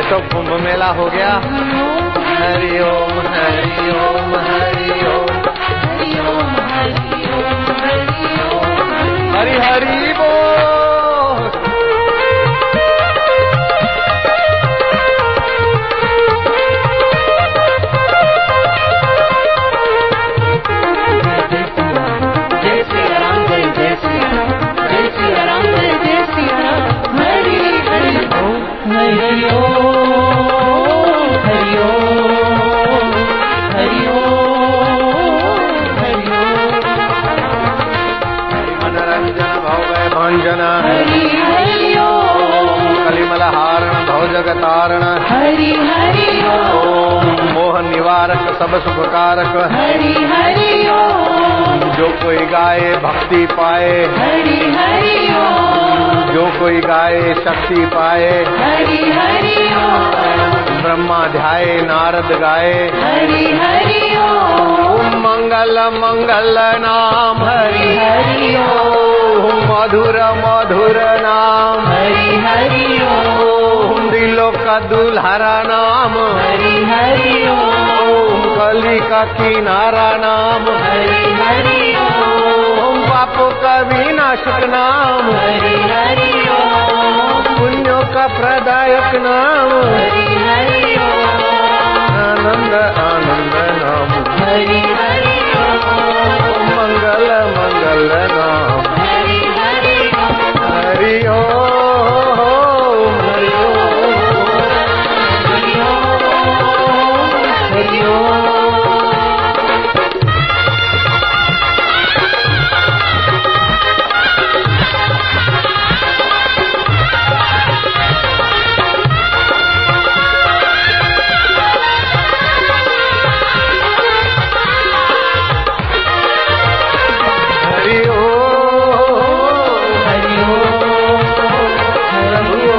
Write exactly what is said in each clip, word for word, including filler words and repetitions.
तो कुंभ मेला हो गया। हरि ओम हरि ओम हरि ओम हरि ओम हरि ओम हरि ओम हरि हरि बोल। जय सिया राम जय जय सिया राम जय सिया राम जय जय सिया राम हरि हरि ओम हरि ओम हरि ओम हरि ओम हरि ओम मनोरंजन भव भंजन हरि हरि ओम कलिमल हारण भव जगतारण हरि हरि ओम मोह निवारक सब सुखकारक हरि हरि ओम जो कोई गाए भक्ति पाए हरि हरि ओम जो कोई गाए शक्ति पाए हरि हरि ओम ब्रह्मा ध्याए नारद गाए हरि हरि ओम ओम मंगल मंगल नाम हरि हरि ओम ओम मधुर मधुर नाम हरि हरि ओम ओम दिलों का दुल्हरा नाम हरि हरि ओम ओम कली का किनारा नाम हरि हरि ओम ओम पापों का विनाशक नाम हरि हरि ओम पुण्यों का प्रदायक नाम हरि हरि ओम आनंद आनंद नाम हरि हरि ओम मंगल मंगल नाम हरि हरि ओम हरि ओम हरि ओम हरि ओम हरि ओम हरि ओम हरि ओम हरि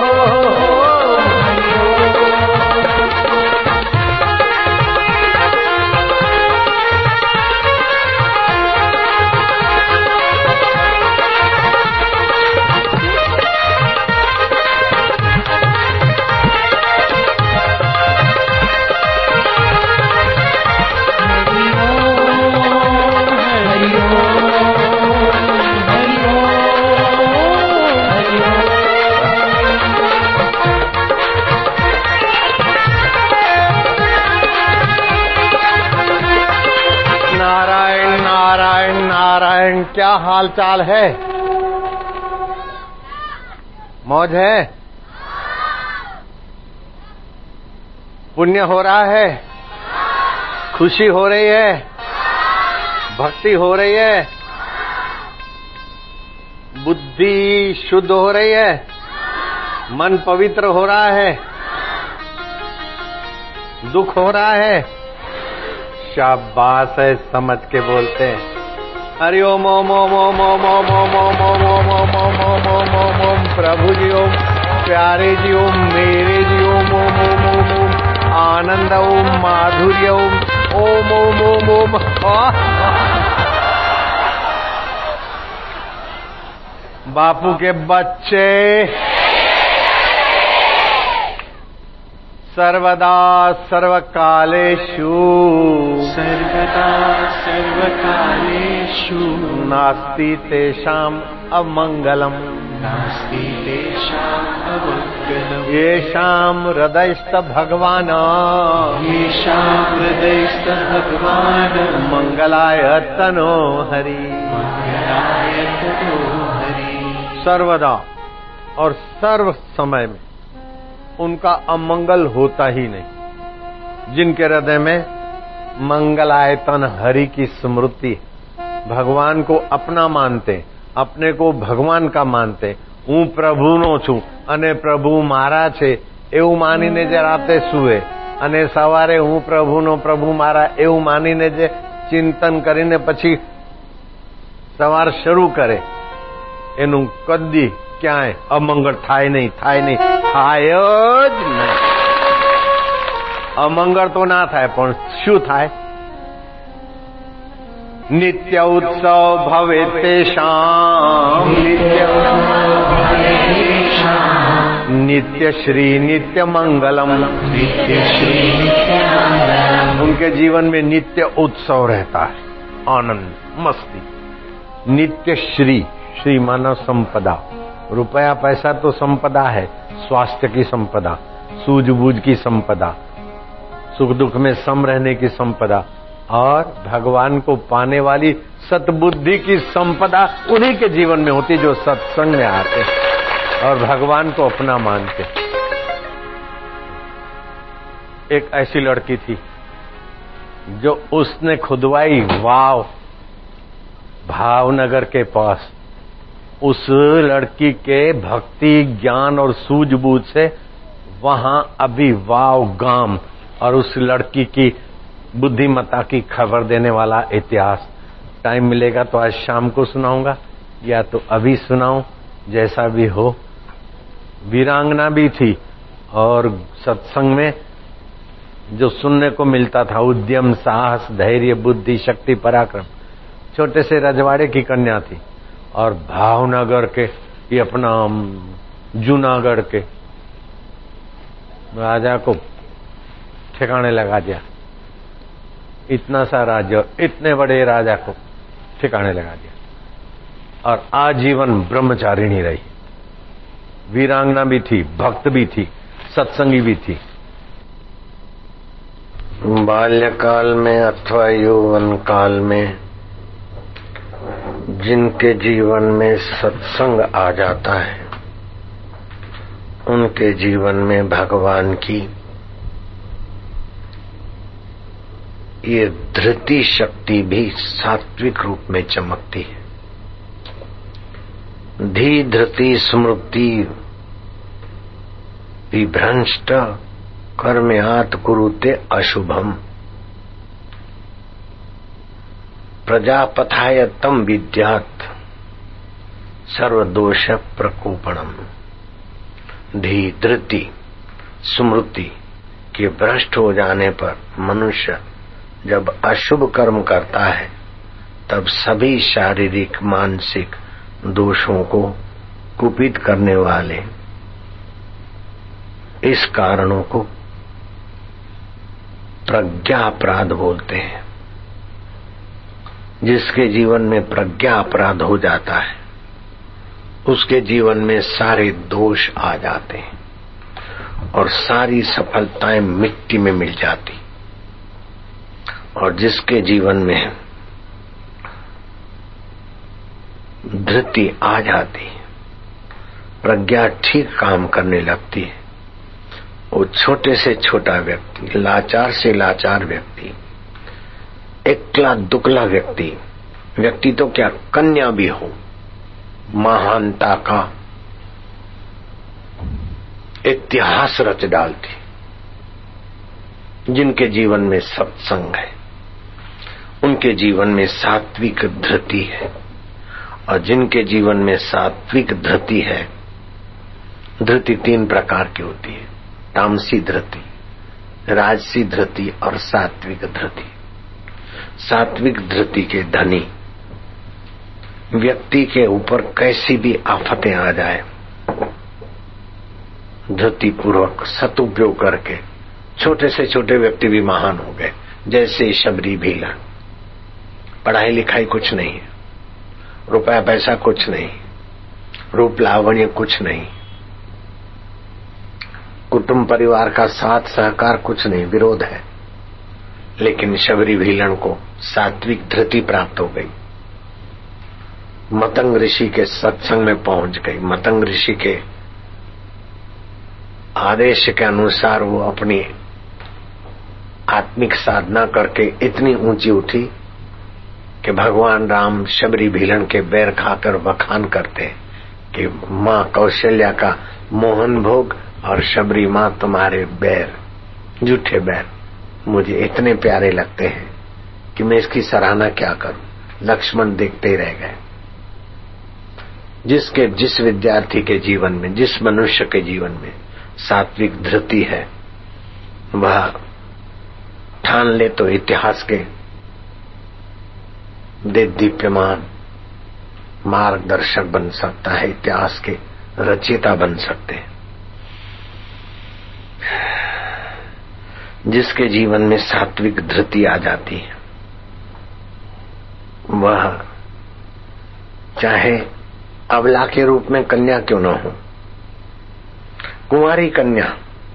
नारायण नारायण नारायण। क्या हाल चाल है? मौज है? पुण्य हो रहा है? खुशी हो रही है? भक्ति हो रही है? बुद्धि शुद्ध हो रही है? मन पवित्र हो रहा है? दुख हो रहा है? शाबाश है, समझ के बोलते हैं। हरि ओम ओम ओम ओम ओम ओम ओम ओम ओम ओम ओम ओम ओम ओम ओम ओम प्रभु जी ओम, प्यारे जी ओम, मेरे जी ओम ओम ओम ओम ओम आनंद ओम, माधुर्य ओम ओम ओम ओम ओम। बापू के बच्चे सर्वदा सर्वकालेषु सर्वदा सर्वकालेषु नास्ति तेषाम् अमङ्गलम् नास्ति तेषाम् अमङ्गलम् येषाम् हृदयस्थ भगवान् येषां हृदयस्थ भगवान् मंगलाय तनो हरि। मंगलाय तनो हरि। सर्वदा और सर्व समय में उनका अमंगल होता ही नहीं। जिनके हृदय में मंगलायतन हरि की स्मृति, भगवान को अपना मानते, अपने को भगवान का मानते, હું પ્રભુનો છું અને પ્રભુ મારા છે એવું માનીને જે રાતે સૂવે અને સવારે હું પ્રભુનો પ્રભુ મારા એવું માનીને જે ચિંતન કરીને પછી સવાર શરૂ કરે, એનું કદી ક્યાંય અમંગળ થાય નહીં, થાય નહીં, થાય જ નહીં। અમંગળ તો ના થાય, પણ શું થાય? नित्य उत्सव भवे तेषाम्, नित्य नित्य श्री नित्य मंगलम, नित्य श्री नित्य मंगलम। उनके जीवन में नित्य उत्सव रहता है, आनंद मस्ती। नित्य श्री, श्री माना संपदा, रुपया पैसा तो संपदा है, स्वास्थ्य की संपदा, सूझबूझ की संपदा, सुख दुख में सम रहने की संपदा, और भगवान को पाने वाली सतबुद्धि की संपदा उन्हीं के जीवन में होती जो सत्संग में आते और भगवान को अपना मानते। एक ऐसी लड़की थी जो उसने खुदवाई वाव भावनगर के पास। उस लड़की के भक्ति ज्ञान और सूझबूझ से वहां अभी वाव गांव और उस लड़की की बुद्धिमत्ता की खबर देने वाला इतिहास। टाइम मिलेगा तो आज शाम को सुनाऊंगा या तो अभी सुनाऊं, जैसा भी हो। वीरांगना भी थी और सत्संग में जो सुनने को मिलता था उद्यम, साहस, धैर्य, बुद्धि, शक्ति, पराक्रम। छोटे से रजवाड़े की कन्या थी और भावनगर के ये अपना जूनागढ़ के राजा को ठिकाने लगा दिया। इतना सा राज्य, इतने बड़े राजा को ठिकाने लगा दिया और आजीवन ब्रह्मचारिणी रही। वीरांगना भी थी, भक्त भी थी, सत्संगी भी थी। बाल्यकाल में अथवा यौवन काल में जिनके जीवन में सत्संग आ जाता है उनके जीवन में भगवान की ये धृति शक्ति भी सात्विक रूप में चमकती है। धी धृति स्मृति विभ्रंष्ट कर्मयात कुरुते अशुभम प्रजापथाय तम विद्यात् सर्वदोष प्रकोपणम। धी धृति स्मृति के भ्रष्ट हो जाने पर मनुष्य जब अशुभ कर्म करता है तब सभी शारीरिक मानसिक दोषों को कुपित करने वाले इस कारणों को प्रज्ञा अपराध बोलते हैं। जिसके जीवन में प्रज्ञा अपराध हो जाता है उसके जीवन में सारे दोष आ जाते हैं और सारी सफलताएं मिट्टी में मिल जाती। और जिसके जीवन में धृति आ जाती, प्रज्ञा ठीक काम करने लगती है, वो छोटे से छोटा व्यक्ति, लाचार से लाचार व्यक्ति, एकला दुकला व्यक्ति, व्यक्ति तो क्या कन्या भी हो, महानता का इतिहास रच डालती। जिनके जीवन में सत्संग है उनके जीवन में सात्विक धृति है, और जिनके जीवन में सात्विक धृति है, धृति तीन प्रकार की होती है, तामसी धृति, राजसी धृति और सात्विक धृति। सात्विक धृति के धनी व्यक्ति के ऊपर कैसी भी आफतें आ जाए, धृति पूर्वक सदुपयोग करके छोटे से छोटे व्यक्ति भी महान हो गए। जैसे शबरी भीलन, पढ़ाई लिखाई कुछ नहीं, रुपया पैसा कुछ नहीं, रूप लावण्य कुछ नहीं, कुटुंब परिवार का साथ सहकार कुछ नहीं, विरोध है, लेकिन शबरी भीलन को सात्विक धृति प्राप्त हो गई। मतंग ऋषि के सत्संग में पहुंच गई। मतंग ऋषि के आदेश के अनुसार वो अपनी आत्मिक साधना करके इतनी ऊंची उठी कि भगवान राम शबरी भीलन के बैर खाकर बखान करते कि माँ कौशल्या का मोहन भोग और शबरी माँ तुम्हारे बैर, झूठे बैर मुझे इतने प्यारे लगते हैं कि मैं इसकी सराहना क्या करूं। लक्ष्मण देखते ही रह गए। जिसके जिस विद्यार्थी के जीवन में, जिस मनुष्य के जीवन में सात्विक धृति है, वह ठान ले तो इतिहास के दीप्यमान मार्गदर्शक बन सकता है, इतिहास के रचयिता बन सकते हैं। जिसके जीवन में सात्विक धृति आ जाती है, वह चाहे अबला के रूप में कन्या क्यों न हो, कुंवारी कन्या,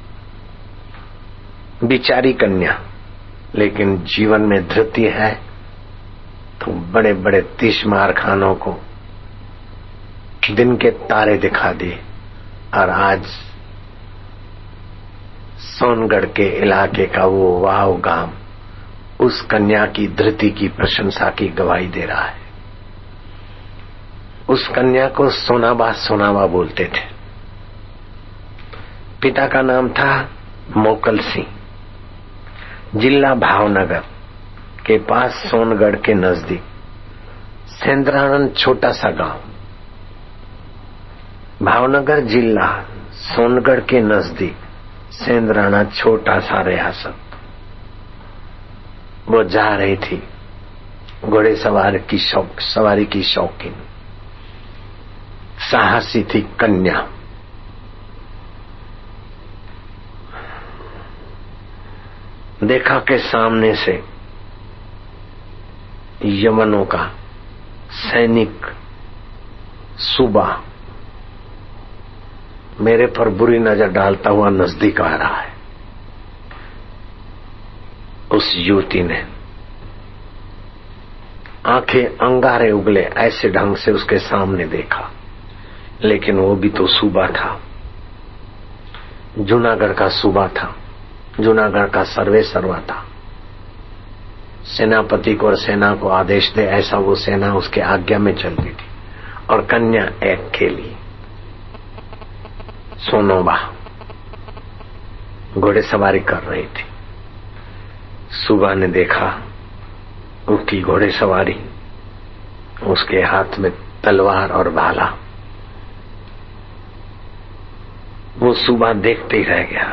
बिचारी कन्या, लेकिन जीवन में धृति है तो बड़े बड़े तीसमार खानों को दिन के तारे दिखा दिए। और आज सोनगढ़ के इलाके का वो वाव गांव उस कन्या की धृति की प्रशंसा की गवाही दे रहा है। उस कन्या को सोनाबा सोनाबा बोलते थे। पिता का नाम था मोकल सिंह, जिला भावनगर के पास सोनगढ़ के नजदीक सेंद्रानंद छोटा सा गांव। भावनगर जिला सोनगढ़ के नजदीक सेंद्राना छोटा सा रियासत। वो जा रही थी घोड़े सवार की शौक सवारी की शौकीन, साहसी थी कन्या। देखा कि सामने से यमनों का सैनिक सूबा मेरे पर बुरी नजर डालता हुआ नजदीक आ रहा है। उस युवती ने आंखें अंगारे उगले ऐसे ढंग से उसके सामने देखा, लेकिन वो भी तो सूबा था, जूनागढ़ का सूबा था, जूनागढ़ का सर्वे सर्वा था। सेनापति को और सेना को आदेश दे ऐसा वो सेना उसके आज्ञा में चलती थी। और कन्या एक खेली सोनोबा घोड़े सवारी कर रही थी। सुबह ने देखा उसकी घोड़े सवारी, उसके हाथ में तलवार और भाला। वो सुबह देखते ही रह गया।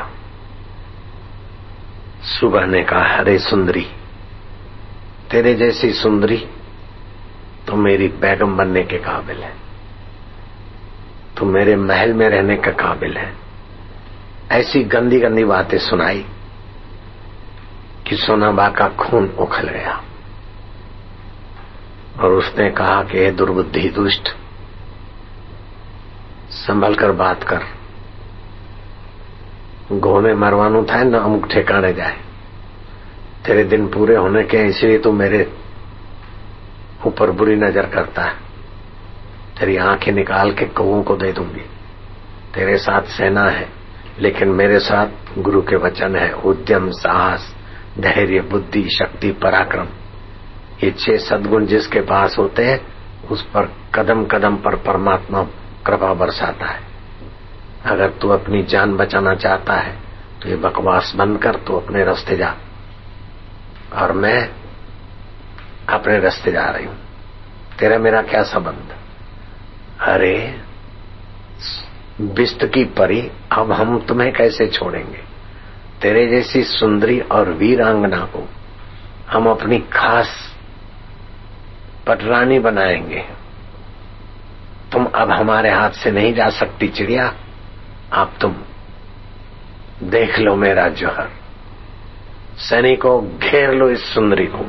सुबह ने कहा, अरे सुंदरी, तेरे जैसी सुंदरी तो मेरी बेगम बनने के काबिल है, तो मेरे महल में रहने के काबिल है। ऐसी गंदी गंदी बातें सुनाई कि सोनाबा का खून उखल गया। और उसने कहा कि हे दुर्बुद्धि दुष्ट, संभल कर बात कर, घोड़े मरवानू था न अमुक ठिकाने जाए। तेरे दिन पूरे होने के, इसलिए तू मेरे ऊपर बुरी नजर करता है। तेरी आंखें निकाल के कौओं को दे दूंगी। तेरे साथ सेना है, लेकिन मेरे साथ गुरु के वचन है, उद्यम, साहस, धैर्य, बुद्धि, शक्ति, पराक्रम। ये छह सद्गुण जिसके पास होते हैं उस पर कदम कदम पर परमात्मा कृपा बरसाता है। अगर तू अपनी जान बचाना चाहता है तो ये बकवास बंद कर, तू अपने रास्ते जा और मैं अपने रास्ते जा रही हूं। तेरा मेरा क्या संबंध? अरे बिस्त की परी, अब हम तुम्हें कैसे छोड़ेंगे? तेरे जैसी सुंदरी और वीरांगना को हम अपनी खास पटरानी बनाएंगे। तुम अब हमारे हाथ से नहीं जा सकती चिड़िया, अब तुम देख लो मेरा जौहर। सैनिकों, घेर लो इस सुंदरी को।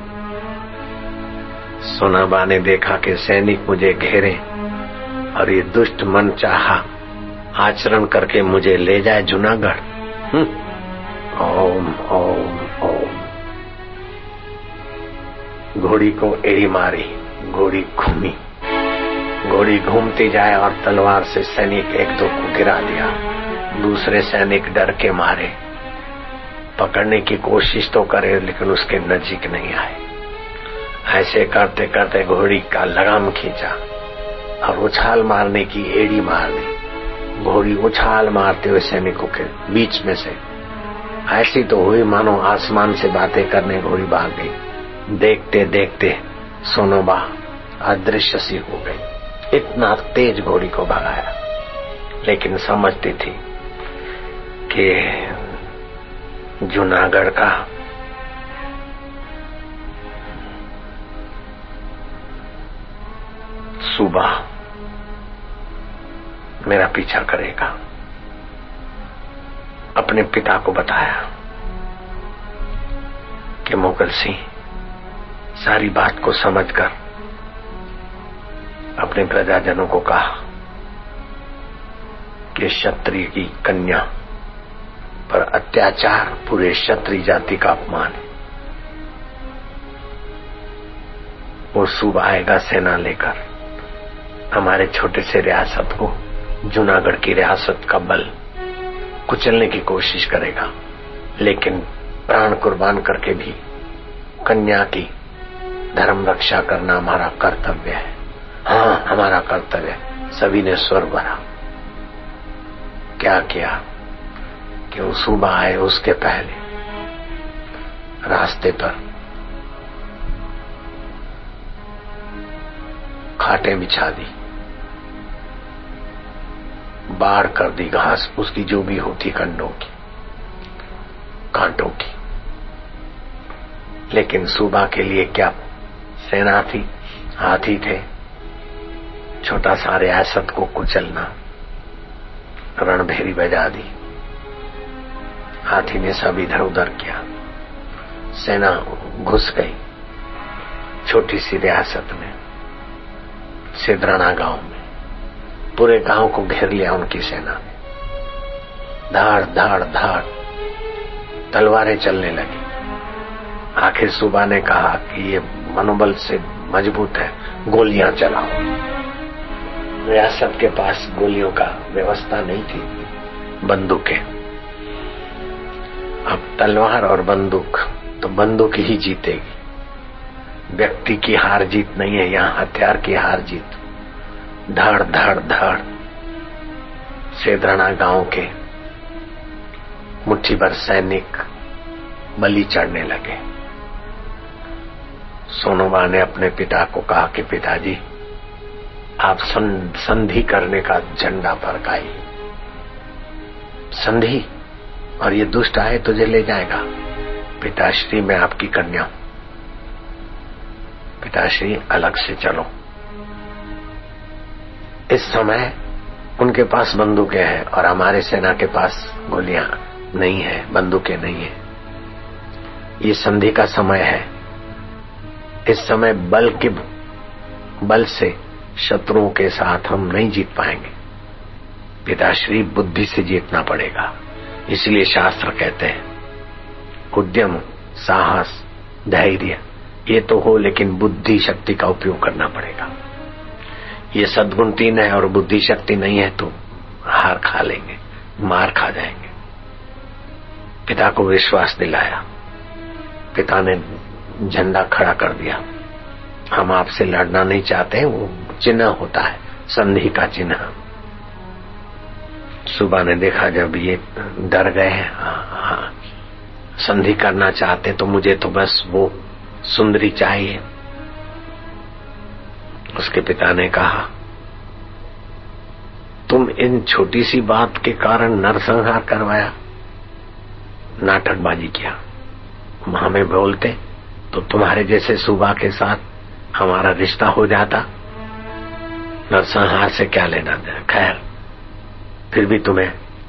सोनाबा ने देखा कि सैनिक मुझे घेरे और ये दुष्ट मन चाहा आचरण करके मुझे ले जाए जूनागढ़। ओम ओम ओम। घोड़ी को एड़ी मारी, घोड़ी घूमी, घोड़ी घूमती जाए और तलवार से सैनिक एक दो को गिरा दिया। दूसरे सैनिक डर के मारे पकड़ने की कोशिश तो करे, लेकिन उसके नजीक नहीं आए। ऐसे करते करते घोड़ी का लगाम खींचा और उछाल मारने की एड़ी मार दी। घोड़ी उछाल मारते हुए सैनिकों के बीच में से ऐसी तो हुई मानो आसमान से बातें करने घोड़ी भाग गई। देखते देखते सोनोबा अदृश्य सी हो गई। इतना तेज घोड़ी को भगाया, लेकिन समझती थी कि जूनागढ़ का सूबा मेरा पीछा करेगा। अपने पिता को बताया, कि मुगल सिंह सारी बात को समझकर अपने प्रजाजनों को कहा कि क्षत्रिय की कन्या पर अत्याचार पूरे क्षत्रिय जाति का अपमान है। वो सुबह आएगा सेना लेकर, हमारे छोटे से रियासत को, जूनागढ़ की रियासत का बल कुचलने की कोशिश करेगा, लेकिन प्राण कुर्बान करके भी कन्या की धर्म रक्षा करना हमारा कर्तव्य है। हाँ, हमारा कर्तव्य है। सभी ने स्वर भरा। क्या किया कि वो सुबह आए उसके पहले रास्ते पर खाटें बिछा दी, बाढ़ कर दी घास उसकी जो भी होती कंडों की, कांटों की। लेकिन सुबह के लिए क्या सेना थी, हाथी थे। छोटा सा रियासत को कुचलना, रणभेरी बजा दी। हाथी ने सब इधर उधर किया, सेना घुस गई छोटी सी रियासत में, सिद्राना गांव में। पूरे गांव को घेर लिया उनकी सेना ने। धाड़ धाड़ धाड़ तलवारें चलने लगी। आखिर सुबह ने कहा कि ये मनोबल से मजबूत है, गोलियां चलाओ। रियासत के पास गोलियों का व्यवस्था नहीं थी, बंदूकें। अब तलवार और बंदूक तो बंदूक ही जीतेगी, व्यक्ति की हार जीत नहीं है, यहाँ हथियार की हार जीत। धाड़ धाड़ धाड़ सेदराना गांव के मुट्ठी भर सैनिक बलि चढ़ने लगे। सोनोबा ने अपने पिता को कहा कि पिताजी, आप संधि करने का झंडा फरकाइए। संधि? और ये दुष्ट आए तुझे ले जाएगा। पिताश्री, मैं आपकी कन्या हूं, पिताश्री अलग से चलो। इस समय उनके पास बंदूकें हैं और हमारे सेना के पास गोलियां नहीं है, बंदूकें नहीं है। ये संधि का समय है। इस समय बल के बल से शत्रुओं के साथ हम नहीं जीत पाएंगे। पिताश्री, बुद्धि से जीतना पड़ेगा। इसलिए शास्त्र कहते हैं उद्यम, साहस, धैर्य ये तो हो, लेकिन बुद्धि शक्ति का उपयोग करना पड़ेगा। ये सद्गुण तीन है और बुद्धि शक्ति नहीं है तो हार खा लेंगे, मार खा जाएंगे। पिता को विश्वास दिलाया। पिता ने झंडा खड़ा कर दिया। हम आपसे लड़ना नहीं चाहते, वो चिन्ह होता है, संधि का चिन्ह। सुबह ने देखा जब ये डर गए हैं, हाँ, संधि करना चाहते तो मुझे तो बस वो सुंदरी चाहिए। उसके पिता ने कहा, तुम इन छोटी सी बात के कारण नरसंहार करवाया, नाटकबाजी किया। हमें बोलते तो तुम्हारे जैसे सुबह के साथ हमारा रिश्ता हो जाता। नरसंहार से क्या लेना देना। खैर, फिर भी तुम्हें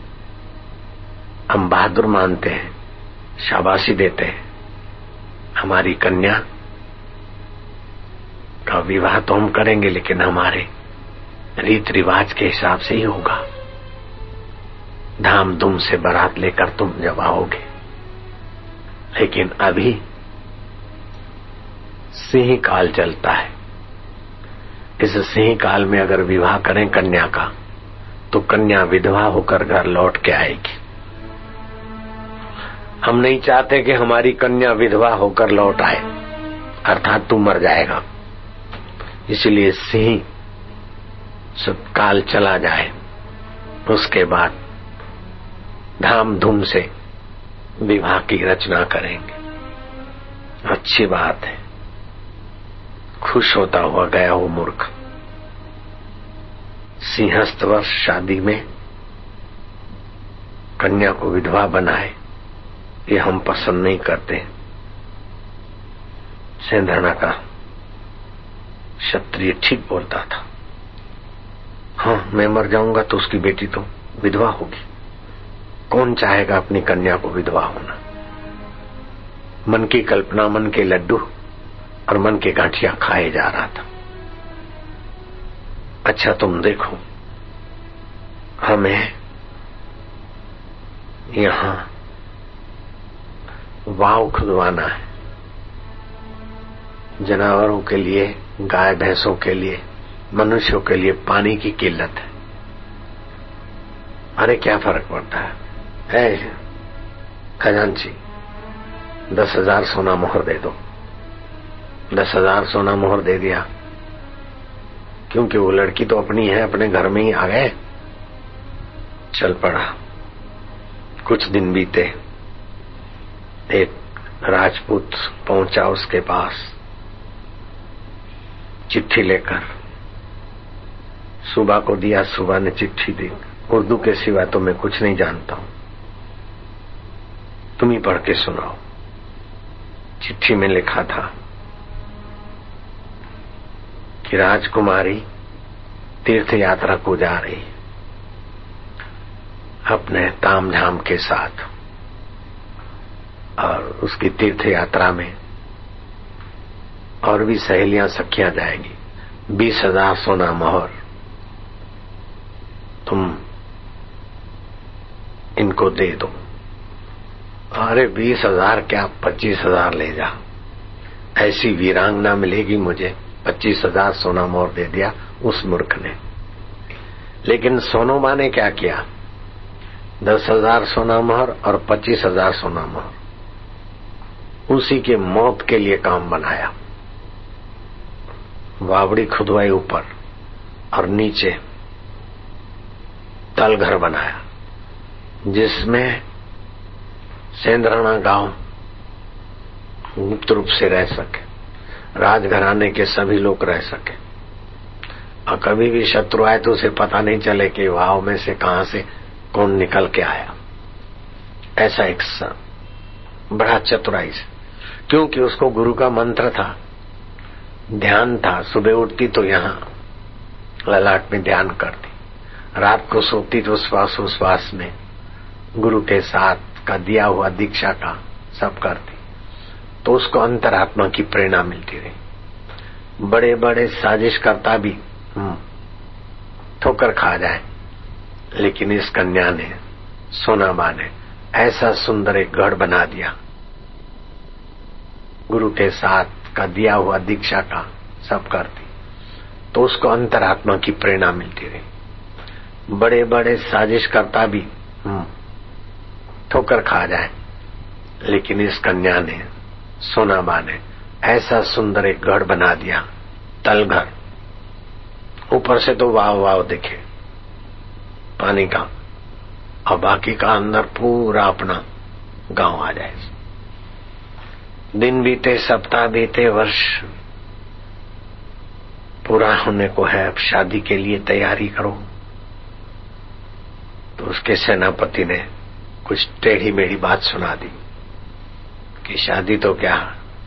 हम बहादुर मानते हैं, शाबाशी देते हैं। हमारी कन्या का विवाह तो हम करेंगे, लेकिन हमारे रीत रिवाज के हिसाब से ही होगा। धाम धूम से बारात लेकर तुम जब आओगे, लेकिन अभी सिंह काल चलता है। इस सिंह काल में अगर विवाह करें कन्या का, तो कन्या विधवा होकर घर लौट के आएगी। हम नहीं चाहते कि हमारी कन्या विधवा होकर लौट आए, अर्थात तू मर जाएगा। इसलिए सिंह सब काल चला जाए, उसके बाद धाम धूम से विवाह की रचना करेंगे। अच्छी बात है। खुश होता हुआ गया वो मूर्ख। सिंहस्थ वर्ष शादी में कन्या को विधवा बनाए, ये हम पसंद नहीं करते। सेंधरणा का क्षत्रिय ठीक बोलता था। हाँ, मैं मर जाऊंगा तो उसकी बेटी तो विधवा होगी। कौन चाहेगा अपनी कन्या को विधवा होना। मन की कल्पना, मन के लड्डू और मन के गांठिया खाए जा रहा था। अच्छा तुम देखो, हमें यहां वाव खुदवाना है, जानवरों के लिए, गाय भैंसों के लिए, मनुष्यों के लिए पानी की किल्लत है। अरे क्या फर्क पड़ता है, है खजांची दस हजार सोना मोहर दे दो, दस हजार सोना मोहर दे दिया, क्योंकि वो लड़की तो अपनी है, अपने घर में ही आ गए। चल पड़ा। कुछ दिन बीते, एक राजपूत पहुंचा उसके पास चिट्ठी लेकर। सुबह को दिया, सुबह ने चिट्ठी दी। उर्दू के सिवा तो मैं कुछ नहीं जानता हूं, तुम ही पढ़ के सुनाओ। चिट्ठी में लिखा था कि राजकुमारी तीर्थ यात्रा को जा रही अपने तामझाम के साथ, और उसकी तीर्थ यात्रा में और भी सहेलियां सखियां जाएगी। बीस हजार सोना मोहर तुम इनको दे दो। अरे बीस हजार क्या, पच्चीस हजार ले जा, ऐसी वीरांगना मिलेगी मुझे। पच्चीस हजार सोना मोहर दे दिया उस मूर्ख ने। लेकिन सोनोबा ने क्या किया, दस हजार सोना मोहर और पच्चीस हजार सोना मोहर उसी के मौत के लिए काम बनाया। वावड़ी खुदवाई ऊपर और नीचे तल घर बनाया, जिसमें सेंद्राना गांव गुप्त रूप से रह सके, राजघराने के सभी लोग रह सके, और कभी भी शत्रु आए तो उसे पता नहीं चले कि वाव में से कहां से कौन निकल के आया। ऐसा एक बड़ा चतुराई से, क्योंकि उसको गुरु का मंत्र था, ध्यान था। सुबह उठती तो यहाँ ललाट में ध्यान करती, रात को सोती तो श्वास उश्वास में गुरु के साथ का दिया हुआ दीक्षा का सब करती, तो उसको अंतरात्मा की प्रेरणा मिलती रही। बड़े बड़े साजिश करता भी ठोकर खा जाए, लेकिन इस कन्या ने, सोनाबा ने, ऐसा सुंदर एक गढ़ बना दिया। गुरु के साथ का दिया हुआ दीक्षा का सब करती, तो उसको अंतरात्मा की प्रेरणा मिलती रही। बड़े बड़े साजिश करता भी ठोकर खा जाए, लेकिन इस कन्या ने, सोनाबा ने, ऐसा सुंदर एक गढ़ बना दिया, तलघर। ऊपर से तो वाव वाव दिखे पानी का, और बाकी का अंदर पूरा अपना गांव आ जाए। दिन बीते, सप्ताह बीते, वर्ष पूरा होने को है। अब शादी के लिए तैयारी करो। तो उसके सेनापति ने कुछ टेढ़ी मेढ़ी बात सुना दी कि शादी तो क्या,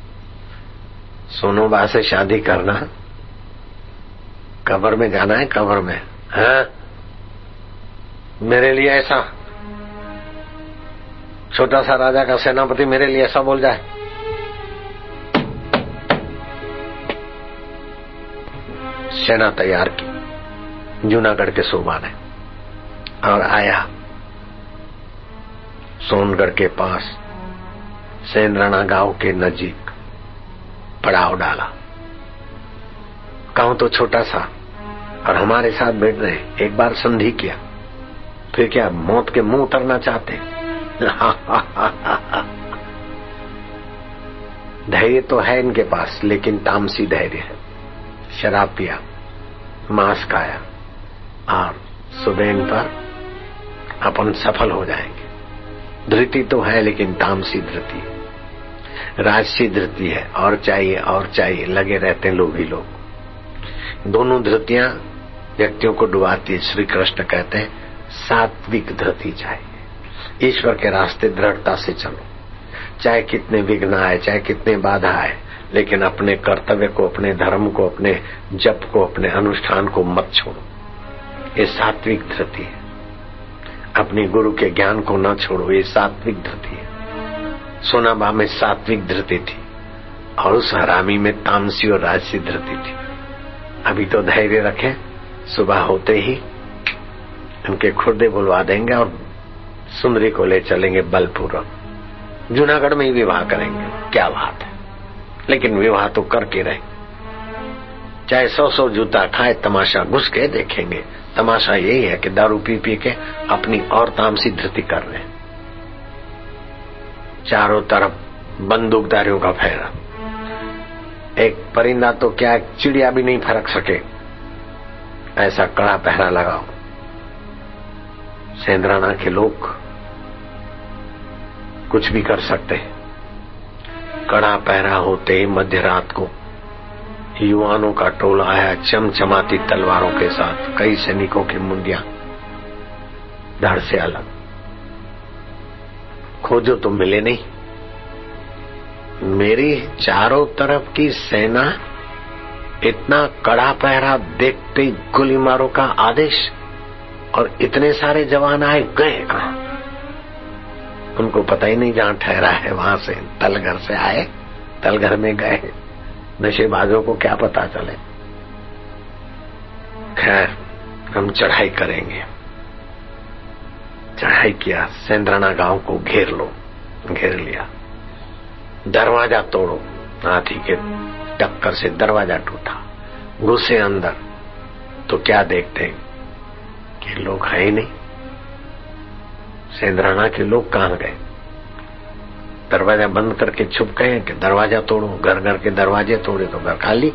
सोनोबा से शादी करना, कब्र में जाना है, कब्र में। हाँ, मेरे लिए ऐसा छोटा सा राजा का सेनापति मेरे लिए ऐसा बोल जाए। सेना तैयार की जूनागढ़ के सूबा ने, और आया सोनगढ़ के पास सेंद्राना गांव के नजीक पड़ाव डाला। गांव तो छोटा सा, और हमारे साथ बैठ रहे। एक बार संधि किया, फिर क्या मौत के मुंह उतरना चाहते। धैर्य तो है इनके पास, लेकिन तामसी धैर्य है। शराब पिया, मांस खाया, और सुबह इन पर अपन सफल हो जाएंगे। धृति तो है, लेकिन तामसी धृति, राजसी धृति है। और चाहिए और चाहिए, लगे रहते हैं लोभी लोग। दोनों धृतियां व्यक्तियों को डुबाती है। श्री कृष्ण कहते हैं सात्विक धृति चाहिए। ईश्वर के रास्ते दृढ़ता से चलो, चाहे कितने विघ्न आए, चाहे कितने बाधा आए, लेकिन अपने कर्तव्य को, अपने धर्म को, अपने जप को, अपने अनुष्ठान को मत छोड़ो। ये सात्विक धृति है। अपने गुरु के ज्ञान को न छोड़ो, ये सात्विक धृति है। सोनाबा में सात्विक धृति थी और उस हरामी में तामसी और राजसी धृति थी। अभी तो धैर्य रखें, सुबह होते ही उनके खुर्दे बुलवा देंगे और सुंदरी को ले चलेंगे बलपूर्वक। जूनागढ़ में ही विवाह करेंगे, क्या बात है। लेकिन विवाह तो करके रहे, चाहे सौ सौ जूता खाए, तमाशा घुस के देखेंगे। तमाशा यही है कि दारू पी पी के अपनी और तामसी धृति कर रहे हैं। चारों तरफ बंदूकधारियों का फेरा, एक परिंदा तो क्या एक चिड़िया भी नहीं फरक सके, ऐसा कड़ा पहरा लगाओ। सेंद्राना के लोग कुछ भी कर सकते हैं। कड़ा पहरा होते मध्य रात को युवानों का टोला आया चमचमाती तलवारों के साथ, कई सैनिकों की मुंडियां धड़ से अलग। खोजो तो मिले नहीं। मेरी चारों तरफ की सेना इतना कड़ा पहरा देखते ही गोली मारो का आदेश, और इतने सारे जवान आए, गए कहां? उनको पता ही नहीं जहां ठहरा है वहां से तलघर से आए, तलघर में गए। नशेबाजों को क्या पता चले। खैर हम चढ़ाई करेंगे। चढ़ाई किया, सेंद्राना गांव को घेर लो, घेर लिया। दरवाजा तोड़ो, हाथी के टक्कर से दरवाजा टूटा। घुसे अंदर तो क्या देखते हैं कि लोग है ही नहीं। सेंद्राना के लोग कहां गए? दरवाजा बंद करके छुप गए कि दरवाजा तोड़ो। घर घर के दरवाजे तोड़े तो घर खाली,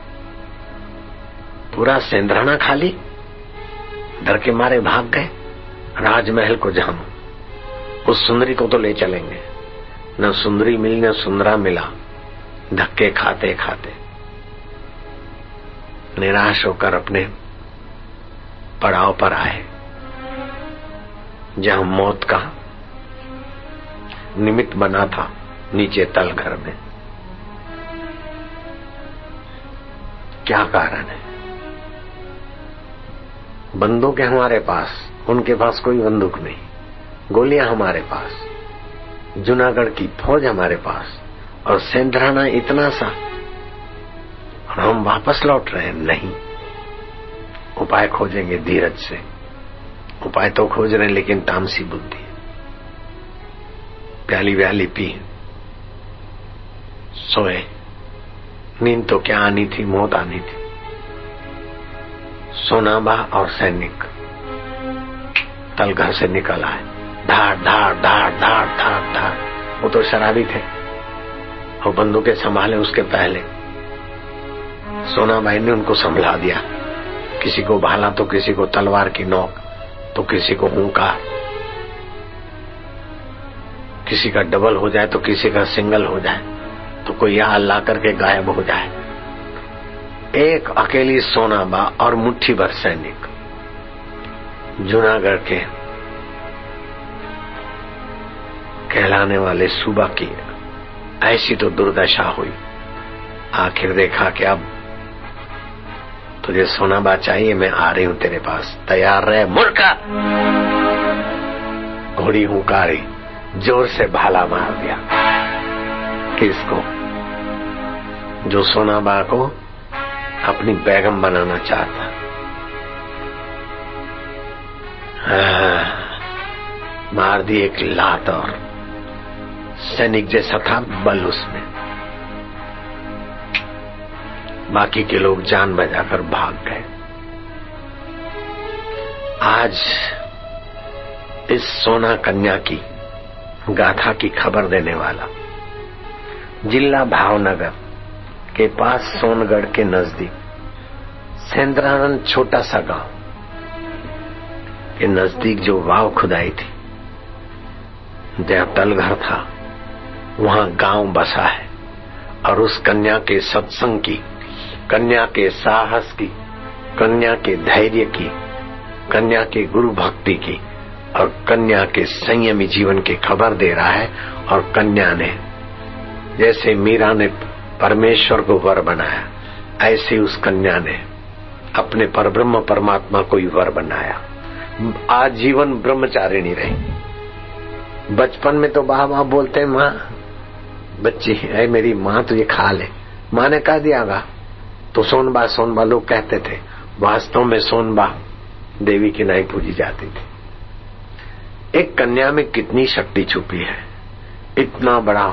पूरा सेंद्राना खाली। डर के मारे भाग गए। राजमहल को जानो, उस सुंदरी को तो ले चलेंगे। न सुंदरी मिली न सुंदरा मिला। धक्के खाते खाते निराश होकर अपने पड़ाव पर आए जहां मौत का निमित्त बना था, नीचे तलघर में। क्या कारण है? बंदूक है हमारे पास, उनके पास कोई बंदूक नहीं। गोलियां हमारे पास, जूनागढ़ की फौज हमारे पास, और सेंद्राना इतना सा, और हम वापस लौट रहे हैं। नहीं, उपाय खोजेंगे धीरज से। उपाय तो खोज रहे हैं, लेकिन तामसी बुद्धि। प्याली व्याली पी, सोए। नींद तो क्या आनी थी, मौत आनी थी। सोनाबा और सैनिक तलघर से निकल आए। धाड़ धाड़ धाड़ धाड़ धाड़ धाड़। वो तो शराबी थे और बंदूकें संभाले उसके पहले। सोनाबाई ने उनको संभला दिया। किसी को भाला तो किसी को तलवार की नोक, तो किसी को हुंकार। किसी का डबल हो जाए तो किसी का सिंगल हो जाए, तो कोई यहां ला करके गायब हो जाए। एक अकेली सोनाबा और मुट्ठी भर सैनिक जूनागढ़ के कहलाने वाले सूबा की ऐसी तो दुर्दशा हुई। आखिर देखा कि अब तुझे सोनाबा चाहिए, मैं आ रही हूं तेरे पास, तैयार रहे मूर्खा। घोड़ी हुंकारी, जोर से भाला मार दिया। किसको? जो सोनाबा को अपनी बैगम बनाना चाहता। हाँ, मार दी एक लात, और सैनिक जैसा था बल उसमें। बाकी के लोग जान बचाकर भाग गए। आज इस सोना कन्या की गाथा की खबर देने वाला जिला भावनगर के पास सोनगढ़ के नजदीक सेंद्रानन छोटा सा गांव के नजदीक जो वाव खुदाई थी, जहां तलघर था, वहां गांव बसा है। और उस कन्या के सत्संग की, कन्या के साहस की, कन्या के धैर्य की, कन्या के गुरु भक्ति की और कन्या के संयमी जीवन की खबर दे रहा है। और कन्या ने, जैसे मीरा ने परमेश्वर को वर बनाया, ऐसे उस कन्या ने अपने परब्रह्म परमात्मा को ही वर बनाया। आजीवन ब्रह्मचारिणी रही, बचपन में तो बाबा बाप बोलते हैं, माँ बच्ची है मेरी माँ, तो ये खा ले। माँ ने कह दियागा तो सोनबा सोनबा लोग कहते थे। वास्तव में सोनबा देवी की नहीं पूजी जाती थी। एक कन्या में कितनी शक्ति छुपी है। इतना बड़ा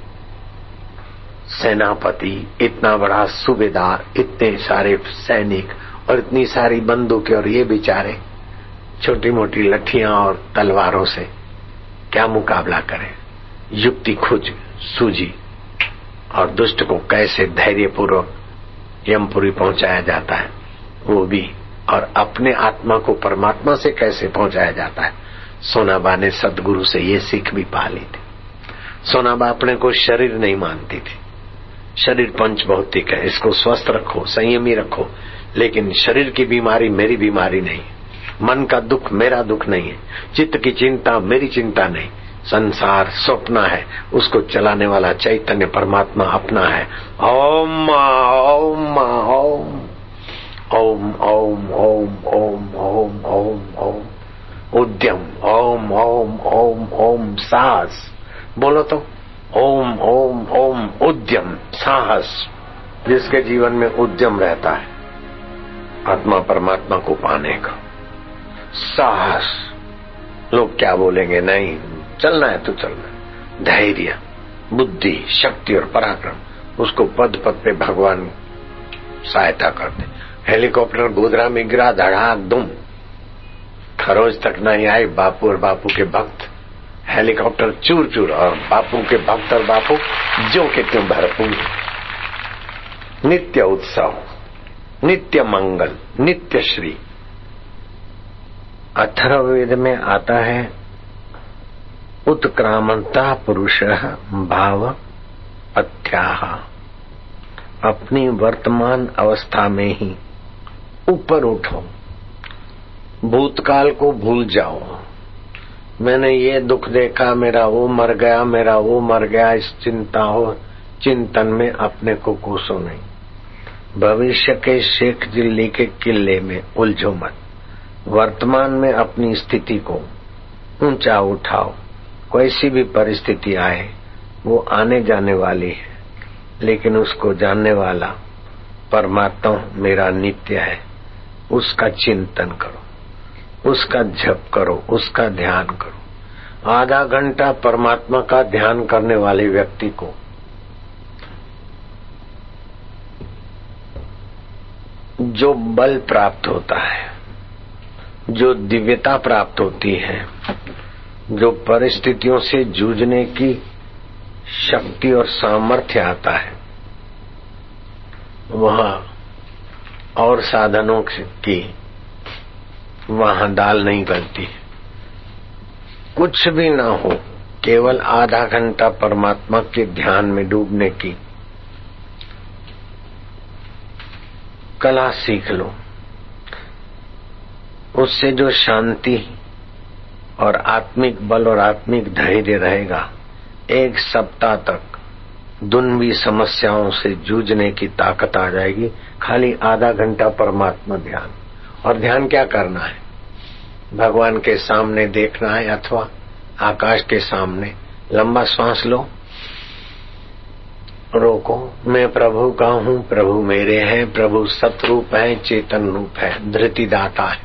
सेनापति, इतना बड़ा सूबेदार, इतने सारे सैनिक और इतनी सारी बंदूकें, और ये बेचारे छोटी मोटी लठियां और तलवारों से क्या मुकाबला करें। युक्ति खुज सूझी और दुष्ट को कैसे धैर्यपूर्वक यमपुरी पहुंचाया जाता है वो भी, और अपने आत्मा को परमात्मा से कैसे पहुंचाया जाता है। सोनाबा ने सदगुरु से ये सीख भी पा ली थी। सोनाबा अपने को शरीर नहीं मानती थी। शरीर पंच भौतिक है, इसको स्वस्थ रखो, संयमी रखो, लेकिन शरीर की बीमारी मेरी बीमारी नहीं, मन का दुख मेरा दुख नहीं है, चित्त की चिंता मेरी चिंता नहीं। संसार स्वप्न है, उसको चलाने वाला चैतन्य परमात्मा अपना है। ओम ओम ओम ओम ओम ओम ओम ओम ओम ओम उद्यम, ओम ओम ओम ओम साहस। बोलो तो, ओम ओम ओम उद्यम साहस। जिसके जीवन में उद्यम रहता है आत्मा परमात्मा को पाने का साहस। लोग क्या बोलेंगे, नहीं चलना है तो चलना है। धैर्य, बुद्धि, शक्ति और पराक्रम, उसको पद पद पे भगवान सहायता करते। हेलीकॉप्टर गोधरा में गिरा, धड़ाक दुम, खरोज तक नहीं आए बापू और बापू के भक्त। हेलीकॉप्टर चूर चूर और बापू के भक्त और बापू जो के त्यों भरपूर। नित्य उत्सव, नित्य मंगल, नित्य श्री। अथर्ववेद में आता है उत्क्रामंता पुरुषः भाव अत्याह। अपनी वर्तमान अवस्था में ही ऊपर उठो, भूतकाल को भूल जाओ। मैंने ये दुख देखा, मेरा वो मर गया, मेरा वो मर गया, इस चिंता हो चिंतन में अपने को कोसो नहीं। भविष्य के शेख दिल्ली के किले में उलझो मत। वर्तमान में अपनी स्थिति को ऊंचा उठाओ। कैसी भी परिस्थिति आए वो आने जाने वाली है, लेकिन उसको जानने वाला परमात्मा मेरा नित्य है। उसका चिंतन करो, उसका जप करो, उसका ध्यान करो। आधा घंटा परमात्मा का ध्यान करने वाले व्यक्ति को जो बल प्राप्त होता है, जो दिव्यता प्राप्त होती है, जो परिस्थितियों से जूझने की शक्ति और सामर्थ्य आता है, वहां और साधनों की वहां दाल नहीं गलती। कुछ भी ना हो, केवल आधा घंटा परमात्मा के ध्यान में डूबने की कला सीख लो। उससे जो शांति और आत्मिक बल और आत्मिक धैर्य रहेगा, एक सप्ताह तक दुन्वी समस्याओं से जूझने की ताकत आ जाएगी। खाली आधा घंटा परमात्मा ध्यान। और ध्यान क्या करना है? भगवान के सामने देखना है अथवा आकाश के सामने। लंबा श्वास लो, रोको। मैं प्रभु का हूँ, प्रभु मेरे हैं, प्रभु सतरूप है, चेतन रूप है, धृति दाता है।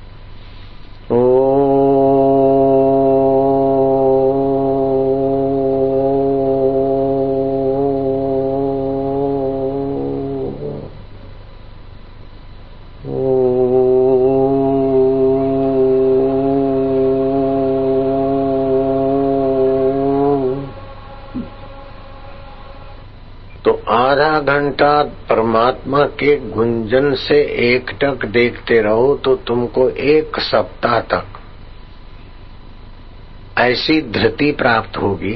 ओ तो आधा घंटा परमात्मा के गुंजन से एकटक देखते रहो तो तुमको एक सप्ताह तक ऐसी धृति प्राप्त होगी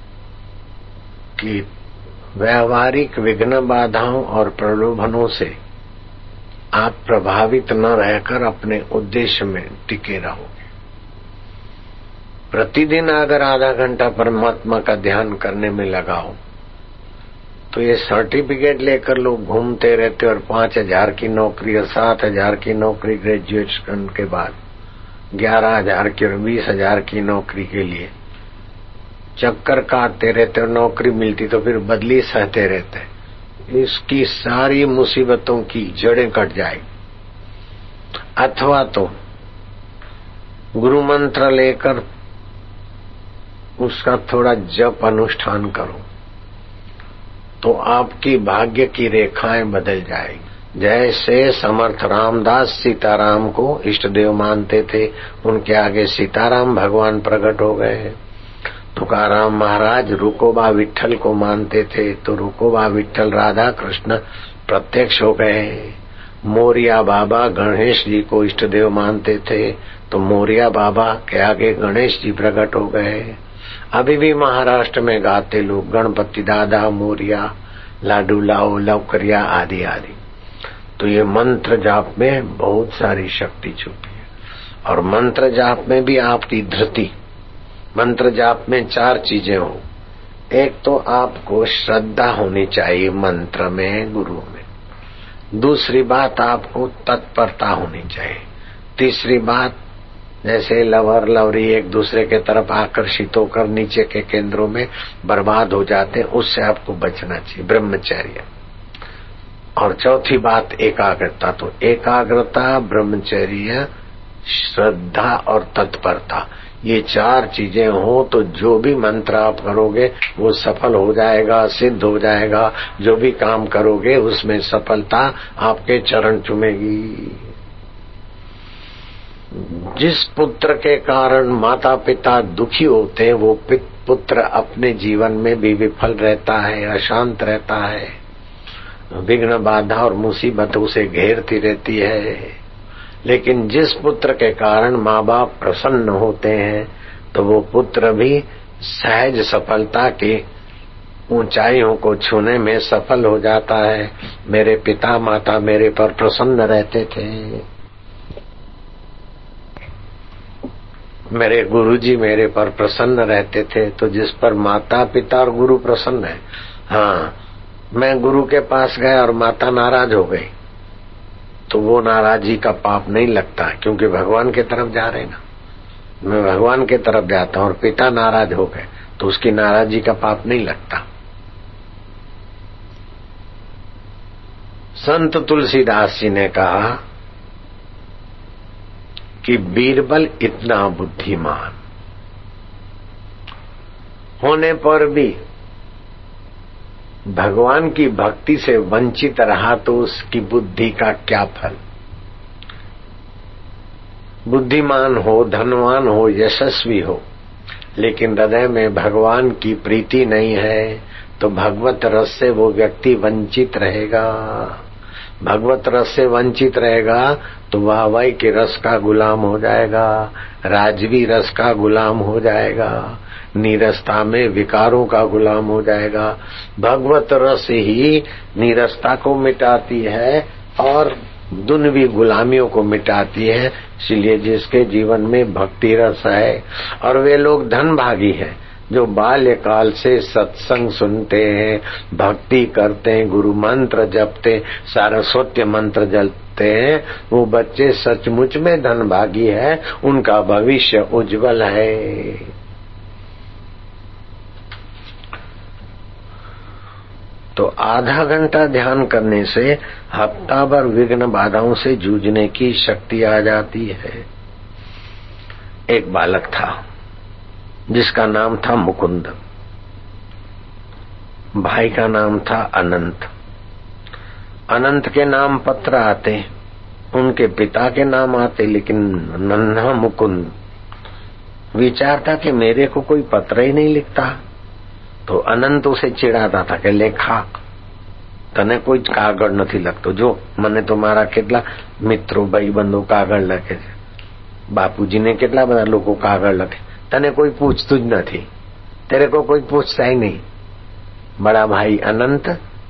कि व्यावहारिक विघ्न बाधाओं और प्रलोभनों से आप प्रभावित न रहकर अपने उद्देश्य में टिके रहोगे। प्रतिदिन अगर आधा घंटा परमात्मा का ध्यान करने में लगाओ तो ये सर्टिफिकेट लेकर लोग घूमते रहते और पांच हजार की नौकरी और सात हजार की नौकरी ग्रेजुएशन के बाद, ग्यारह हजार की और बीस हजार की नौकरी के लिए चक्कर काटते रहते और नौकरी मिलती तो फिर बदली सहते रहते, इसकी सारी मुसीबतों की जड़ें कट जाएगी। अथवा तो गुरु मंत्र लेकर उसका थोड़ा जप अनुष्ठान करो तो आपकी भाग्य की रेखाएं बदल जाएगी। जैसे समर्थ रामदास सीताराम को इष्ट देव मानते थे, उनके आगे सीताराम भगवान प्रकट हो गए। तुकाराम महाराज रुकोबा विठल को मानते थे तो रुकोबा विठल राधा कृष्ण प्रत्यक्ष हो गए। मोरिया बाबा गणेश जी को इष्ट देव मानते थे तो मोरिया बाबा के आगे गणेश जी प्रकट हो गए। अभी भी महाराष्ट्र में गाते लोग गणपति दादा मोरिया, लाडू लाओ, लवकरिया आदि आदि। तो ये मंत्र जाप में बहुत सारी शक्ति छुपी है। और मंत्र जाप में भी आपकी धृति, मंत्र जाप में चार चीजें हो। एक तो आपको श्रद्धा होनी चाहिए मंत्र में, गुरु में। दूसरी बात आपको तत्परता होनी चाहिए। तीसरी बात जैसे लवर लवरी एक दूसरे के तरफ आकर्षित होकर नीचे के केंद्रों में बर्बाद हो जाते हैं, उससे आपको बचना चाहिए, ब्रह्मचर्य। और चौथी बात एकाग्रता। तो एकाग्रता, ब्रह्मचर्य, श्रद्धा और तत्परता, ये चार चीजें हो तो जो भी मंत्र आप करोगे वो सफल हो जाएगा, सिद्ध हो जाएगा। जो भी काम करोगे उसमें सफलता आपके चरण चूमेगी। जिस पुत्र के कारण माता पिता दुखी होते हैं वो पुत्र अपने जीवन में भी विफल रहता है, अशांत रहता है, विघ्न बाधा और मुसीबत उसे घेरती रहती है। लेकिन जिस पुत्र के कारण माँ बाप प्रसन्न होते हैं तो वो पुत्र भी सहज सफलता की ऊंचाइयों को छूने में सफल हो जाता है। मेरे पिता माता मेरे पर प्रसन्न रहते थे, मेरे गुरुजी मेरे पर प्रसन्न रहते थे। तो जिस पर माता पिता और गुरु प्रसन्न है, हाँ मैं गुरु के पास गया और माता नाराज हो गई तो वो नाराजी का पाप नहीं लगता, क्योंकि भगवान के तरफ जा रहे ना। मैं भगवान के तरफ जाता हूँ और पिता नाराज हो गए तो उसकी नाराजी का पाप नहीं लगता। संत तुलसीदास जी ने कहा कि बीरबल इतना बुद्धिमान होने पर भी भगवान की भक्ति से वंचित रहा तो उसकी बुद्धि का क्या फल। बुद्धिमान हो, धनवान हो, यशस्वी हो, लेकिन हृदय में भगवान की प्रीति नहीं है तो भगवत रस से वो व्यक्ति वंचित रहेगा। भगवत रस से वंचित रहेगा तो वाहवाही के रस का गुलाम हो जाएगा, राजवी रस का गुलाम हो जाएगा, नीरसता में विकारों का गुलाम हो जाएगा। भगवत रस ही नीरसता को मिटाती है और दुनवी गुलामियों को मिटाती है। इसलिए जिसके जीवन में भक्ति रस है, और वे लोग धनभागी हैं जो बाल्यकाल से सत्संग सुनते हैं, भक्ति करते हैं, गुरु मंत्र जपते, सारस्वत मंत्र जपते हैं, वो बच्चे सचमुच में धनभागी है, उनका भविष्य उज्जवल है। तो आधा घंटा ध्यान करने से हफ्ता भर विघ्न बाधाओं से जूझने की शक्ति आ जाती है। एक बालक था जिसका नाम था मुकुंद, भाई का नाम था अनंत। अनंत के नाम पत्र आते, उनके पिता के नाम आते, लेकिन नन्हा मुकुंद विचारता कि मेरे को कोई पत्र ही नहीं लिखता। तो अनंत उसे चिढ़ाता था कि लेखा तने कोई कागળ નથી લખતો, જો મને તો મારા કેટલા મિત્રો ભાઈબંધો કાગળ લખે છે, બાપુજીને કેટલા બધા લોકો કાગળ લખે, તને કોઈ પૂછતું જ નથી, तेरे को कोई पूछता ही नहीं। बड़ा भाई अनंत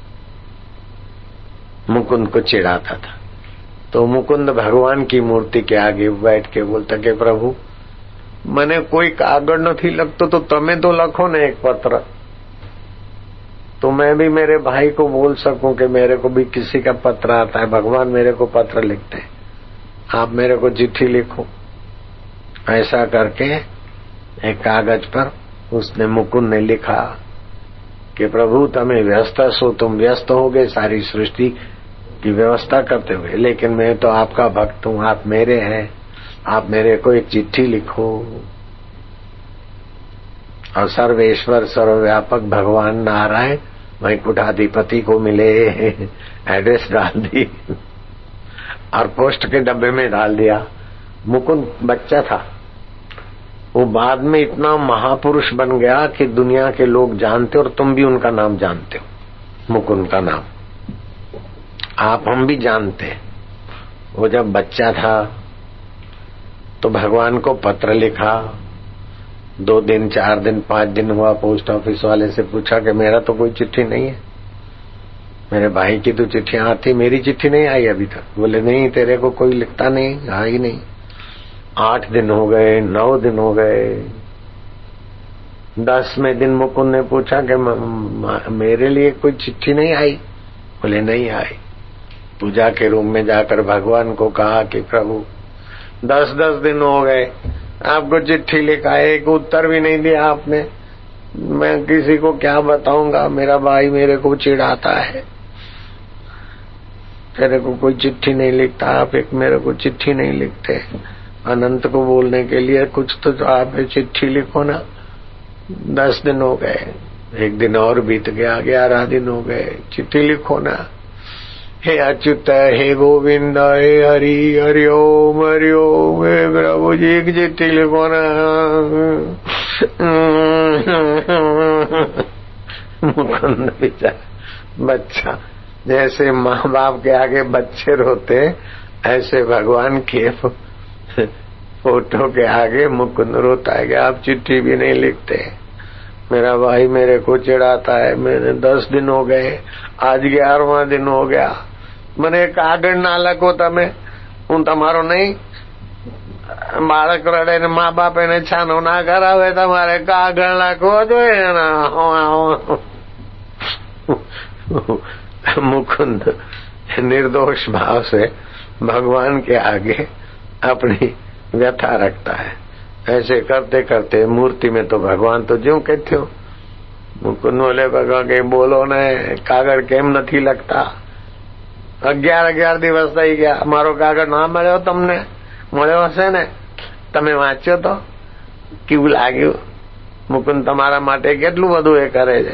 मुकुंद को चिढ़ाता था। तो मुकुंद भगवान की मूर्ति के आगे बैठ के बोलता कि प्रभु મને કોઈ કાગળ નથી લખતો तो તમે तो લખો ને एक पत्र, तो मैं भी मेरे भाई को बोल सकूं कि मेरे को भी किसी का पत्र आता है, भगवान मेरे को पत्र लिखते हैं, आप मेरे को चिट्ठी लिखो। ऐसा करके एक कागज पर उसने मुकुंद ने लिखा कि प्रभु तमें व्यस्त सो तुम व्यस्त हो गए सारी सृष्टि की व्यवस्था करते हुए, लेकिन मैं तो आपका भक्त हूँ, आप मेरे हैं, आप मेरे को एक चिट्ठी लिखो। और सर्वेश्वर सर्वव्यापक भगवान नारायण वैकुंठाधिपति को मिले, एड्रेस डाल दी और पोस्ट के डब्बे में डाल दिया। मुकुंद बच्चा था, वो बाद में इतना महापुरुष बन गया कि दुनिया के लोग जानते और तुम भी उनका नाम जानते हो, मुकुंद का नाम आप हम भी जानते। वो जब बच्चा था तो भगवान को पत्र लिखा, दो दिन चार दिन पांच दिन हुआ, पोस्ट ऑफिस वाले से पूछा कि मेरा तो कोई चिट्ठी नहीं है, मेरे भाई की तो चिट्ठियां आती, मेरी चिट्ठी नहीं आई अभी तक। बोले नहीं, तेरे को कोई लिखता नहीं, हाँ ही नहीं। आठ दिन हो गए, नौ दिन हो गए, दसवें दिन मुकुंद ने पूछा कि मेरे लिए कोई चिट्ठी नहीं आई। बोले नहीं आई। पूजा के रूम में जाकर भगवान को कहा कि प्रभु दस दस दिन हो गए, आपको चिट्ठी लिखा है, एक उत्तर भी नहीं दिया आपने, मैं किसी को क्या बताऊंगा, मेरा भाई मेरे को चिढ़ाता है, तेरे को कोई चिट्ठी नहीं लिखता, आप एक मेरे को चिट्ठी नहीं लिखते, अनंत को बोलने के लिए कुछ तो आप चिट्ठी लिखो ना। दस दिन हो गए, एक दिन और बीत गया, ग्यारह दिन हो गए, चिट्ठी लिखो ना। हे अच्युत, हे गोविंद, हे हरि, हरि ओम, हरि ओम, हे प्रभु जी एक चिट्ठी लिखो ना। मुकुंद बेचारा बच्चा, जैसे माँ बाप के आगे बच्चे रोते, ऐसे भगवान के फोटो के आगे मुकुंद रोता है कि आप चिट्ठी भी नहीं लिखते, मेरा भाई मेरे को चिढ़ाता है, मैंने दस दिन हो गए, आज ग्यारहवां दिन हो गया, મને કાગળ ના લખો તમે, હું તમારો નહીં, બાળક રડે ને મા બાપ એને છાનો ના કરાવે, તમારે કાગળ લખવો જોઈએ ને। मुकुंद निर्दोष भाव से भगवान के आगे अपनी व्यथा रखता है। ऐसे करते करते मूर्ति में तो भगवान तो ज्यों के थयो। मुकुंद बोले भगवान के बोलो ने कागળ કેમ નથી લખતા? અગિયાર અગિયાર દિવસ થઈ ગયા, મારો કાગળ ના મળ્યો તમને? મળ્યો હશે ને, તમે વાંચ્યો તો કેવું લાગ્યું? મુકુંદ તમારા માટે કેટલું બધું એ કરે છે,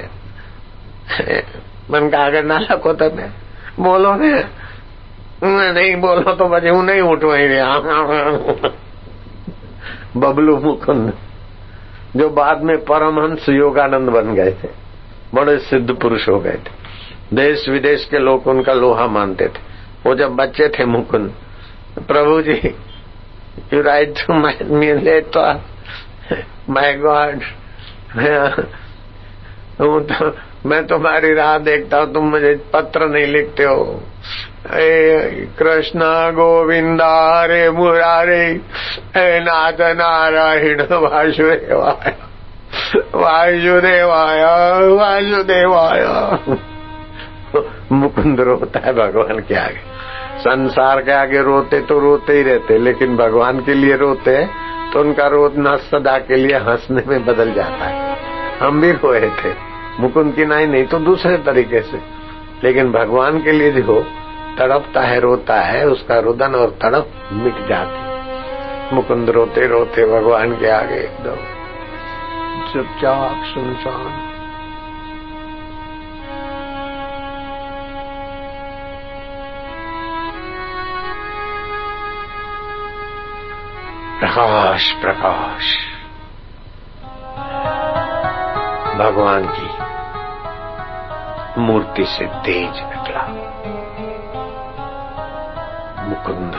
મને કાગળ ના લખો તમે, બોલો ને। नहीं बोलो तो પછી હું नहीं उठू અહીંયા। बबलू मुकुंद जो बाद में परमहंस योगानंद बन गए थे, बड़े सिद्ध पुरुष हो गए थे, देश विदेश के लोग उनका लोहा मानते थे। वो जब बच्चे थे मुकुंद, प्रभु जी you write to me letter, my god मैं तुम्हारी राह देखता हूँ, तुम मुझे पत्र नहीं लिखते हो। हे कृष्ण गोविंदा रे मुरारे, हे नाथ नारायण वासुदेवाय वासुदेवाय वासुदेवाय। मुकुंद रोता है भगवान के आगे। संसार के आगे रोते तो रोते ही रहते, लेकिन भगवान के लिए रोते तो उनका रोना सदा के लिए हंसने में बदल जाता है। हम भी रोए थे, मुकुंद की नहीं नहीं तो दूसरे तरीके से, लेकिन भगवान के लिए जो तड़पता है रोता है, उसका रुदन और तड़प मिट जाती। मुकुंद रोते रोते भगवान के आगे एकदम चुपचाप सुनसान। प्रकाश प्रकाश भगवान की मूर्ति से तेज निकला। मुकुंद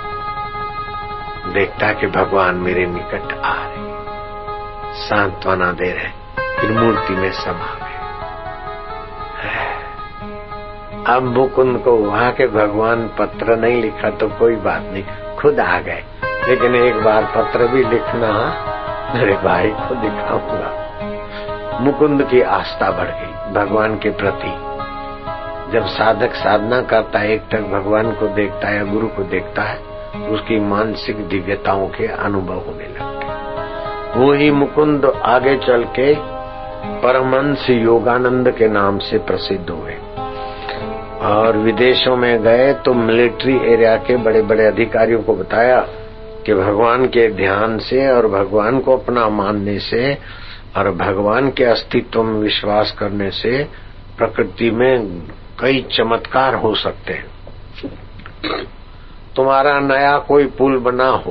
देखता कि भगवान मेरे निकट आ रहे, सांत्वना दे रहे, फिर मूर्ति में समा गए। अब मुकुंद को वहां के भगवान पत्र नहीं लिखा तो कोई बात नहीं, खुद आ गए, लेकिन एक बार पत्र भी लिखना मेरे भाई को दिखाऊंगा। मुकुंद की आस्था बढ़ गई भगवान के प्रति। जब साधक साधना करता है, एक टक भगवान को देखता है या गुरु को देखता है, उसकी मानसिक दिव्यताओं के अनुभव होने लगते। वो ही मुकुंद आगे चल के परमहंस योगानंद के नाम से प्रसिद्ध हुए और विदेशों में गए तो मिलिट्री एरिया के बड़े बड़े अधिकारियों को बताया कि भगवान के ध्यान से और भगवान को अपना मानने से और भगवान के अस्तित्व में विश्वास करने से प्रकृति में कई चमत्कार हो सकते हैं। तुम्हारा नया कोई पुल बना हो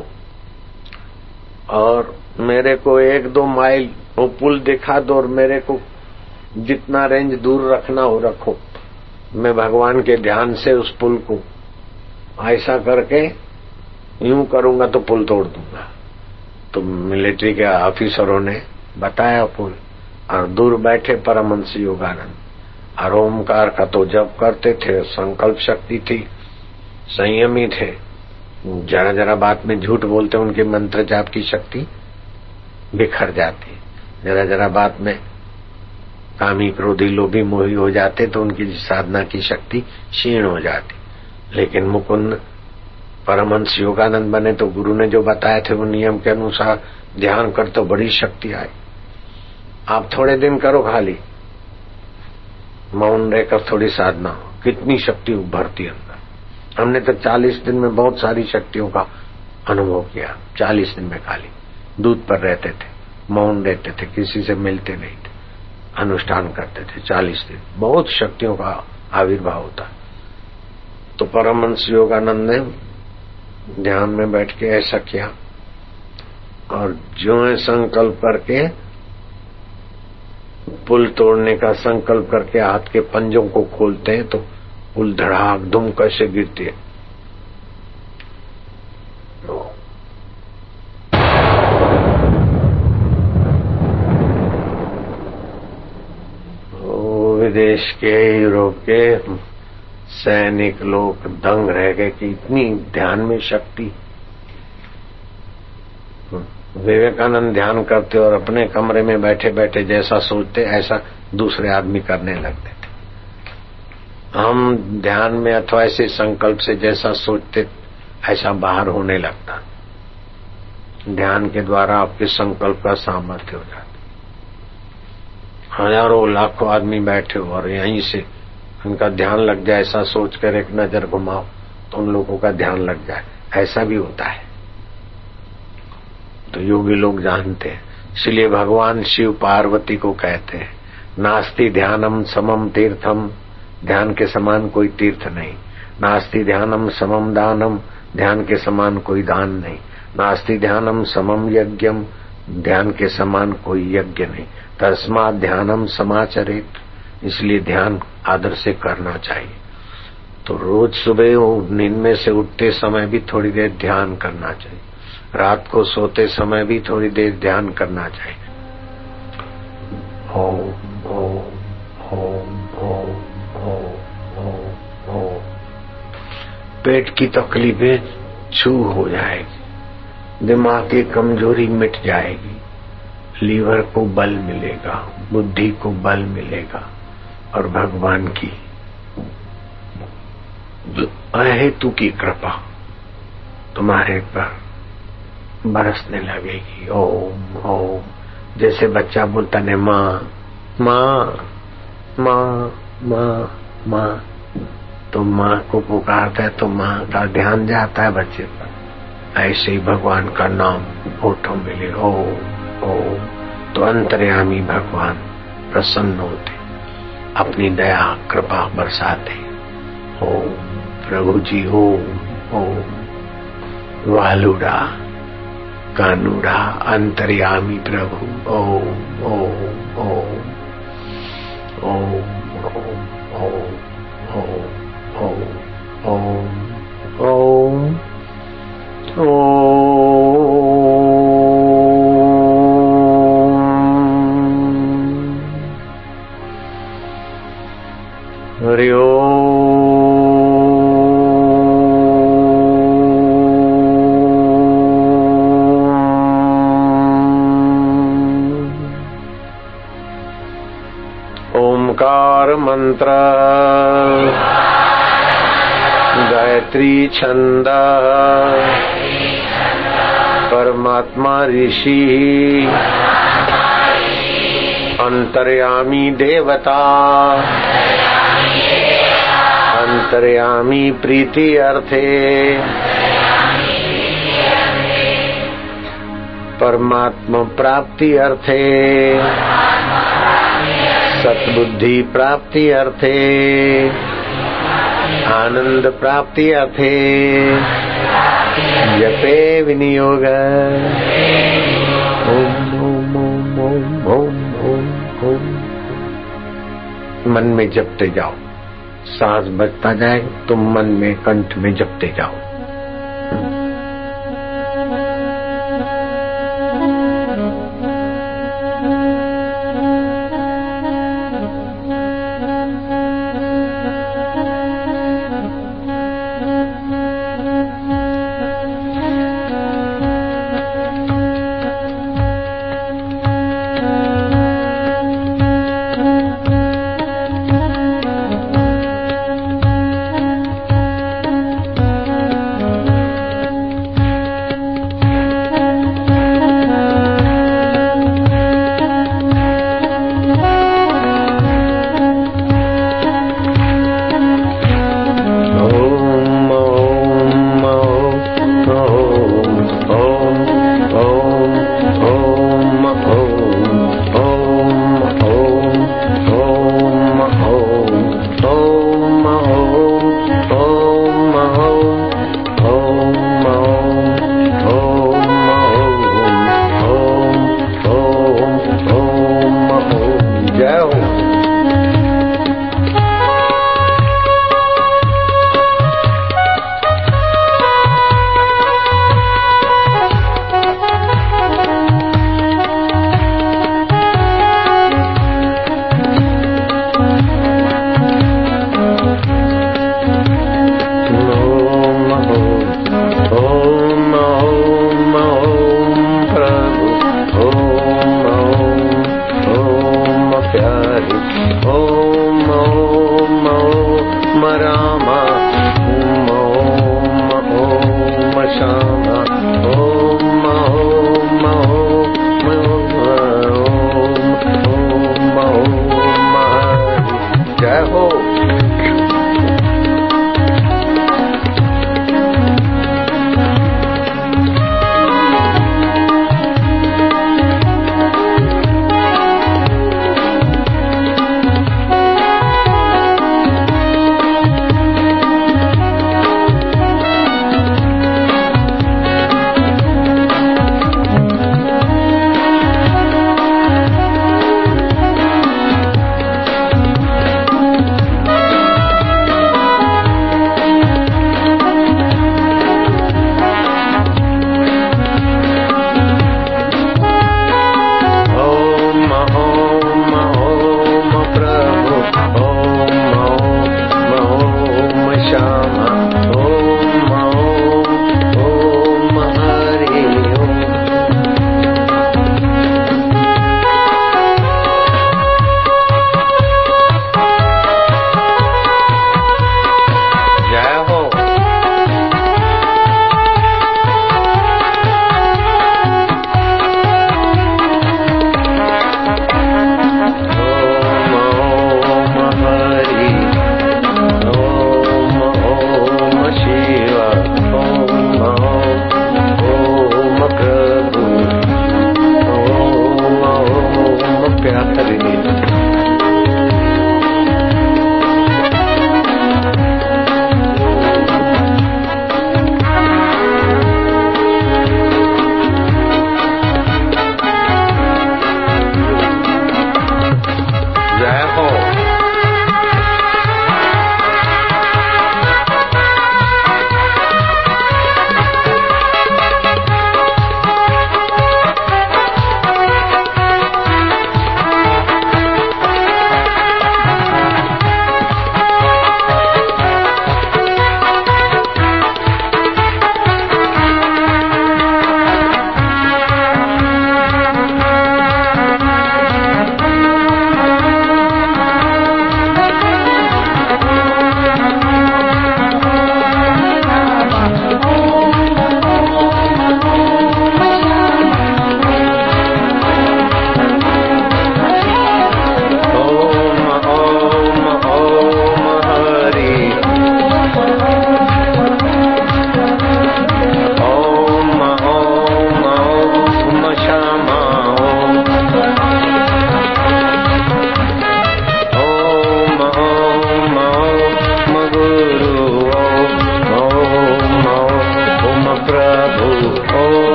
और मेरे को एक दो माइल वो पुल दिखा दो और मेरे को जितना रेंज दूर रखना हो रखो, मैं भगवान के ध्यान से उस पुल को ऐसा करके यूं करूंगा तो पुल तोड़ दूंगा। तो मिलिट्री के ऑफिसरों ने बताया पुल और दूर बैठे परमहंस योगानंद और ओमकार का तो जप करते थे, संकल्प शक्ति थी, संयमी थे, जरा जरा बात में झूठ बोलते उनके मंत्र जाप की शक्ति बिखर जाती, जरा जरा बात में कामी क्रोधी लोभी मोही हो जाते तो उनकी साधना की शक्ति क्षीण हो जाती। लेकिन मुकुंद परमहंस योगानंद बने तो गुरु ने जो बताए थे वो नियम के अनुसार ध्यान कर तो बड़ी शक्ति आई। आप थोड़े दिन करो, खाली मौन रहकर थोड़ी साधना, कितनी शक्ति उभरती अंदर। हमने तो चालीस दिन में बहुत सारी शक्तियों का अनुभव किया। चालीस दिन में खाली दूध पर रहते थे, मौन रहते थे, किसी से मिलते नहीं थे, अनुष्ठान करते थे। चालीस दिन बहुत शक्तियों का आविर्भाव होता। तो परमहंस योगानंद ने ध्यान में बैठ के ऐसा किया और जो है संकल्प करके पुल तोड़ने का संकल्प करके हाथ के पंजों को खोलते हैं तो पुल धड़ाक धुम कैसे गिरती है। विदेश के यूरोप के सैनिक लोग दंग रह गए कि इतनी ध्यान में शक्ति। विवेकानंद ध्यान करते और अपने कमरे में बैठे बैठे जैसा सोचते ऐसा दूसरे आदमी करने लगते थे। हम ध्यान में अथवा ऐसे संकल्प से जैसा सोचते ऐसा बाहर होने लगता। ध्यान के द्वारा आपके संकल्प का सामर्थ्य हो जाता। हजारों लाखों आदमी बैठे हो और यहीं से उनका ध्यान लग जाए, ऐसा सोचकर एक नजर घुमाओ तो उन लोगों का ध्यान लग जाए, ऐसा भी होता है। तो योगी लोग जानते हैं। इसलिए भगवान शिव पार्वती को कहते हैं नास्ति ध्यानम समम तीर्थम, ध्यान के समान कोई तीर्थ नहीं। नास्ति ध्यानम समम दानम, ध्यान के समान कोई दान नहीं। नास्ति ध्यानम समम यज्ञम, ध्यान के समान कोई यज्ञ नहीं। तस्मात् ध्यानम समाचरेत, इसलिए ध्यान आदर से करना चाहिए। तो रोज सुबह नींद में से उठते समय भी थोड़ी देर ध्यान करना चाहिए, रात को सोते समय भी थोड़ी देर ध्यान करना चाहिए। ओम ओम ओम ओम ओम ओम ओम। पेट की तकलीफें छू हो जाएगी, दिमाग की कमजोरी मिट जाएगी, लीवर को बल मिलेगा, बुद्धि को बल मिलेगा और भगवान की अहेतु की कृपा तुम्हारे पर बरसने लगेगी। ओम ओम। जैसे बच्चा बोलता है माँ माँ माँ माँ माँ, तो माँ को पुकारता है तो माँ का ध्यान जाता है बच्चे पर। ऐसे ही भगवान का नाम होठों मिले ओम ओम, तो अंतर्यामी भगवान प्रसन्न होते, अपनी दया कृपा बरसाते। ओम प्रभु जी ओम ओम। वालुड़ा कानुड़ा अंतर्यामी प्रभु ओम ओम ओम ओम ओम ओम ओम ओम ओम ओम। हरि ओम। ओमकार मंत्र गायत्री छंद परमात्मा ऋषि अंतर्यामी देवता अंतर्यामी प्रीति अर्थे परमात्मा प्राप्ति अर्थे सतबुद्धि प्राप्ति अर्थे आनंद प्राप्ति अर्थे जपे विनियोग ओम ओम ओम ओम ओम ओम ओम। मन में जपते जाओ, सांस बजता जाए तुम मन में कंठ में जपते जाओ।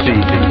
सी